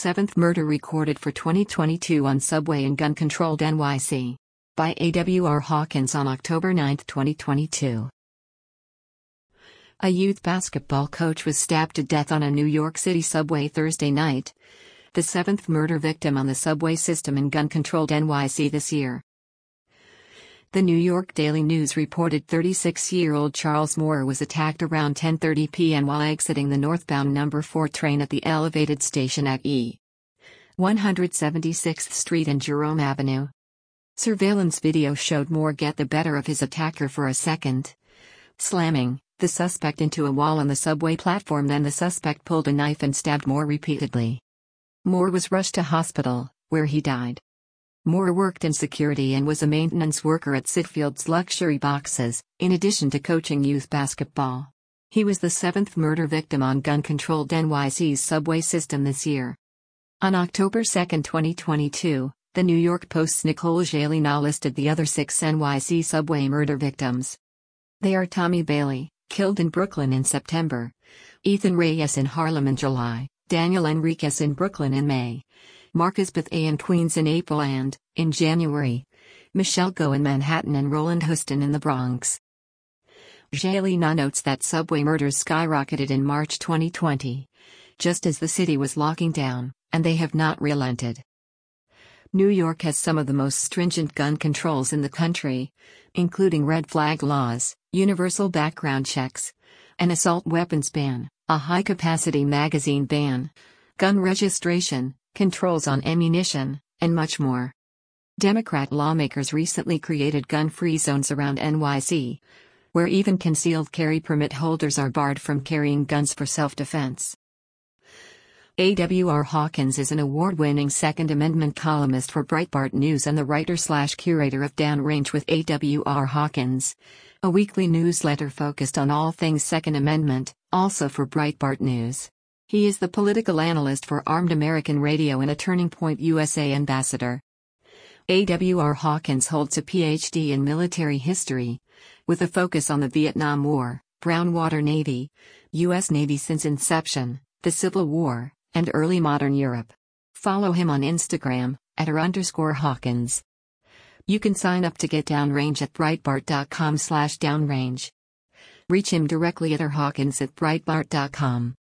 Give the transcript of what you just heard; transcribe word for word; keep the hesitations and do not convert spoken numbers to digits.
seventh murder recorded for twenty twenty-two on subway in gun-controlled N Y C. By A W R Hawkins on October ninth, twenty twenty-two. A youth basketball coach was stabbed to death on a New York City subway Thursday night, the seventh murder victim on the subway system in gun-controlled N Y C this year. The New York Daily News reported thirty-six-year-old Charles Moore was attacked around ten thirty p m while exiting the northbound number four train at the elevated station at E. one hundred seventy-sixth Street and Jerome Avenue. Surveillance video showed Moore get the better of his attacker for a second, slamming the suspect into a wall on the subway platform. Then the suspect pulled a knife and stabbed Moore repeatedly. Moore was rushed to hospital, where he died. Moore worked in security and was a maintenance worker at Sitfield's Luxury Boxes, in addition to coaching youth basketball. He was the seventh murder victim on gun-controlled N Y C's subway system this year. On October second, twenty twenty-two, the New York Post's Nicole Jalina listed the other six N Y C subway murder victims. They are Tommy Bailey, killed in Brooklyn in September; Ethan Reyes in Harlem in July; Daniel Enriquez in Brooklyn in May; Marcus Bethea in Queens in April and, in January, Michelle Go in Manhattan and Roland Houston in the Bronx. Jalina notes that subway murders skyrocketed in March twenty twenty, just as the city was locking down, and they have not relented. New York has some of the most stringent gun controls in the country, including red flag laws, universal background checks, an assault weapons ban, a high-capacity magazine ban, gun registration, controls on ammunition, and much more. Democrat lawmakers recently created gun-free zones around N Y C, where even concealed carry permit holders are barred from carrying guns for self-defense. A W R Hawkins is an award-winning Second Amendment columnist for Breitbart News and the writer-slash-curator of Downrange with A W R Hawkins, a weekly newsletter focused on all things Second Amendment, also for Breitbart News. He is the political analyst for Armed American Radio and a Turning Point U S A ambassador. A W R Hawkins holds a P H D in military history, with a focus on the Vietnam War, Brown Water Navy, U S Navy since inception, the Civil War, and early modern Europe. Follow him on Instagram, at r underscore Hawkins. You can sign up to get Downrange at breitbart dot com slash downrange. Reach him directly at r hawkins at breitbart dot com.